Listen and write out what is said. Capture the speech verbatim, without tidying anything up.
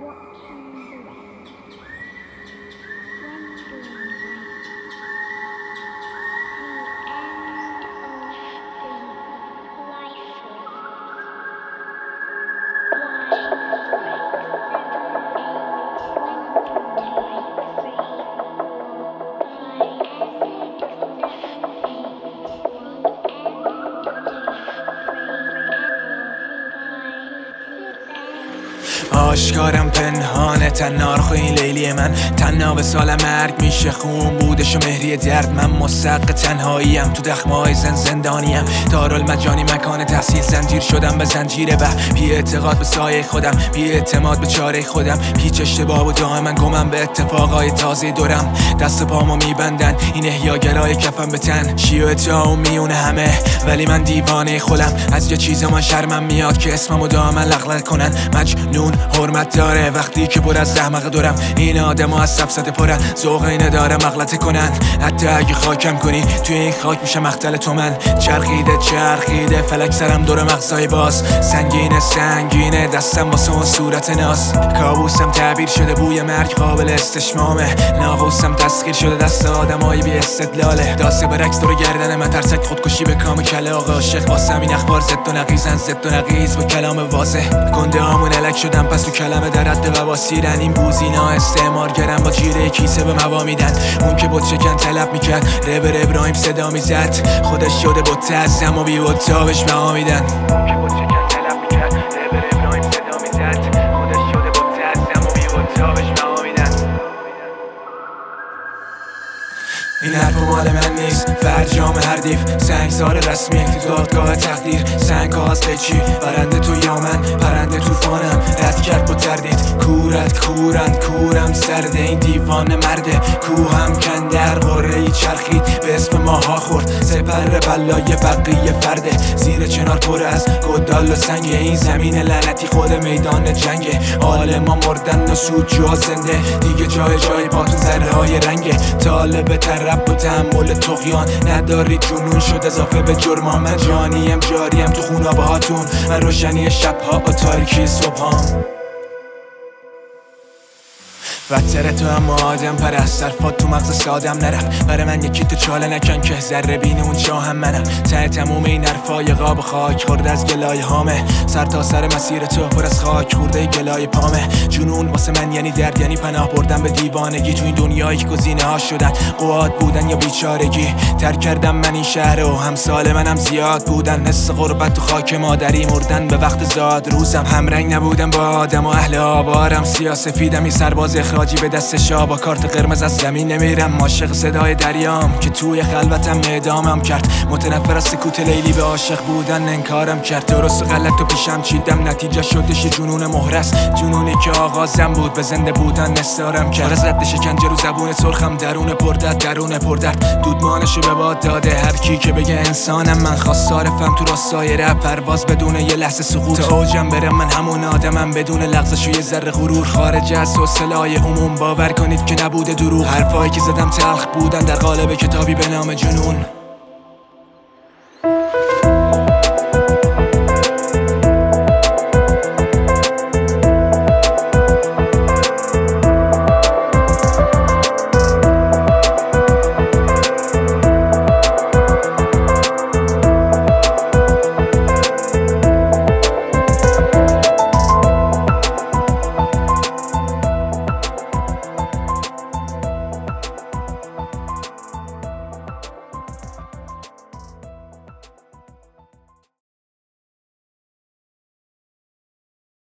watching the rain, wondering when the end of the life was. آشکارم پنهانه تنها رو این لیلی من تنها به سال مرگ میشه خون بودش و مهری درد. من مستق تنهاییم تو دخمهای زن زندانیم دارالمجانی مکان تحصیل زنجیر شدم به زنجیر و بی اعتقاد به سایه خودم بی اعتماد به چاره خودم هیچ اشتباه و دائما گمم به اتفاقای تازه دورم دست پامو میبندن این احیاگرای کفم به تن شیوه تا و میونه همه ولی من دیوانه خودم از یه چیز من شرمم میاد که اسممو دائما لغلق کنن مجنون حرمت داره وقتی که پر از زحمق دورم این آدم ها از سفسطه پرن ذوق اینه داره مغلطه کنن حتی اگه خاکم کنی توی این خاک میشه مختل تو من چرخیده چرخیده فلک سرم دور مغزای باز سنگینه سنگینه دستم واسه اون صورت ناز کابوسم تعبیر شده بوی مرگ قابل استشمامه ناقوسم تسخیر شده دست آدمایی بی استدلاله داسه برعکس دور گردن من ترسک خودکشی به کام کله آقا عاشق واسم این اخبار زد و نقیزن زد و نقیز با کلام واضح گنده هامون الک شدن پس تو کلمه در حد وباسیرن این بوزینا استعمارگرن با جیره کیسه به موا میدن اون که بود شکن طلب میکرد ربر ابراهیم صدا میزد خودش شده بود تعظم و بیود تابش بها میدن اون که بود شکن طلب میکرد ربر ابراهیم صدا میزد خودش شده بود تعظم و بیود تابش بها میدن این حرف مال من نیست فرجام هر دیف سنگسار رسمی تو دادگاه تقدیر سنگ ها از قیچی برنده تو یا من پرنده توفانم رد کرد با تردید کورت کورن کورم سرده این دیوانه مرده کوهم کندر قره ای چرخید به اسم ماها خورد سپر بلای بقیه فرده زیر چنار پر از گدال و سنگ این زمین لعنتی خود میدان جنگه حال ما مردن و سود جا زنده دیگه جای جای باتون ذره های رنگه طالب طرب و تحمل طغیان نداری جنون شد اضافه به جرما من جانیم جاریم تو خونابه هاتون من روشنی شبها و تاریکی صبحام بدتره تو اما آدم پرست حرفات تو مغز سادم نرفت برای من یکی تو چاله نکن که ذره بین اون چاهم منم ته تموم این حرفای قاب خاک خورده از گلای هامه سر تا سر مسیر تو پر از خاک خورده گلای پامه جنون واسه من یعنی درد یعنی پناه بردن به دیوانگی تو این دنیایی که گزینه ها شدن قواد بودن یا بیچارگی ترک کردم من این شهر و همسال منم زیاد بودن حس غربت تو خاک مادری مردن به وقت زاد روزم همرنگ نبودم با آدم و اهل آبارم سیاسفیدم این سرباز اخراجی به دست شاه با کارت قرمز از زمین نمیرم عاشق صدای دریام که توی خلوتم اعدامم کرد متنفر از سکوت لیلی به عاشق بودن انکارم کرد درست و غلط و پیشم چیدم نتیجه شدش جنون مهرس جنونی که آغازم بود به زنده بودن نثارم کرد از رد شکنجه رو زبون سرخم درون پردرد درون پردرد دودمانشو به باد داده هر کی که بگه انسانم من خواستارفم تو راستای رپ پرواز بدون یه لحظه سقوط تا اوجم برم من همون آدمم بدون لغزش و یه ذره غرور خارج از حوصله‌های عموم باور کنید که نبوده دروغ حرفایی که زدم تلخ بودن در قالب کتابی به نام جنون